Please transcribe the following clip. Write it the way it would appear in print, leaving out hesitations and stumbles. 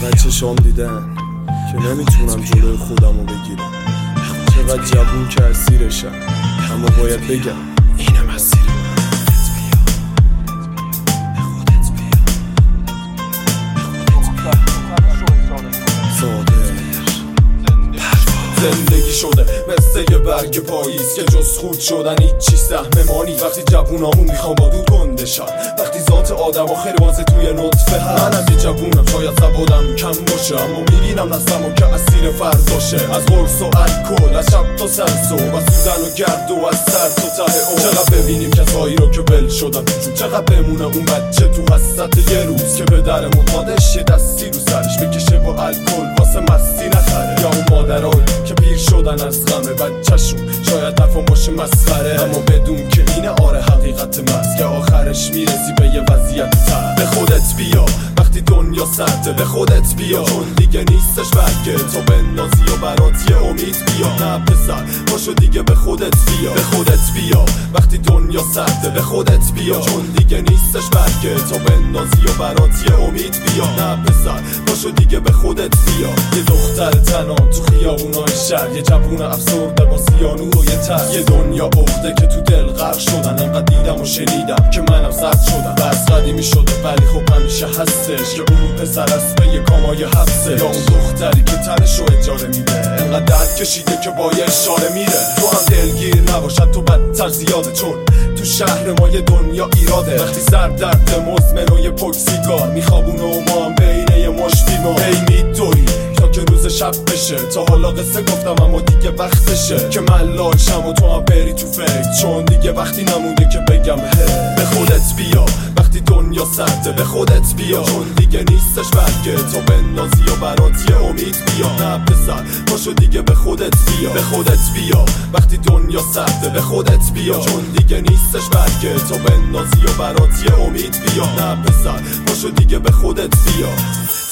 چشام دیدن که نمیتونم جلوی خودمو بگیرم. چقدر جوون که اسیرشم، اما باید بگم اینه مسیر زندگی شده مثل یه برگ پاییز که جز خود شدن هیچی سهم مانی. وقتی جوونامون میخوام با دود گندشن، وقتی ذات آدم آخر بازه توی نطفه هست. من از یه جوونم شاید سوادم کم باشه، اما میبینم نسلمو که اسیر فرداشه. از قرص و الکل، از شب تا سرسو، و سوزن و گرد و از سر تا ته اون. چقدر ببینیم کسایی رو که ول شدن توشون، چقدر بمونه اون بچه تو وسط یه روز که به در مقادش یه دستی رو سرش بکشه با الکل واسه مستی نخره. یا اون مادرایی که پیر شدن از غم بچه‌شون، شاید حرفم باشه مسخره، اما بدون که اینه آره حقیقت مست که آخرش میرسی به یه وضعیت تر. به خودت بیا وقتی دنیا سرده، به خودت بیا چون دیگه نیستش برگه تو بندازی و برات یه امید بیا. نه پسر باشو دیگه به خودت بیا، به خودت بیا وقتی دنیا سرده، به خودت بیا چون دیگه نیستش برگه تو بندازی و برات یه امید بیا. نه پسر باشو دیگه به خودت بیا. یه دختر تنها تو خیابونای شهر، یه جوون افسرده با سیانور و یه تر، یه دنیا عقده که تو دل غرق شدن. انقدر دیدم و شنیدم که منم سرد شدم. بس قدیمی شده ولی خب همیشه هستش که اون پسر است به یه کامای حبسه، یا اون دختری که تنشو اجاره میده انقدر درد کشیده که با یه اشاره میره. تو هم دلگیر نباشد تو بدتر زیاده، چون تو شهر ما یه دنیا ایراده. وقتی سر درد مزمن و یه پک سیگار میخوابونه و ما هم بینه یه مش بیمار. هی میدوی تا که روز شب بشه، تا حالا قصه گفتم اما دیگه وقتشه که من لاشم و تو هم بری تو فکر، چون دیگه وقتی نمونده که بگم هی. به خودت بیا وقتی دنیا سرده، به خودت بیا چون دیگه نیستش برگه تو بندازی و برات یه امید بیا. نه پسر باشو دیگه به خودت بیا، به خودت بیا وقتی دنیا سرده، به خودت بیا چون دیگه نیستش برگه تو بندازی و برات یه امید بیا. نه پسر باشو دیگه به خودت بیا.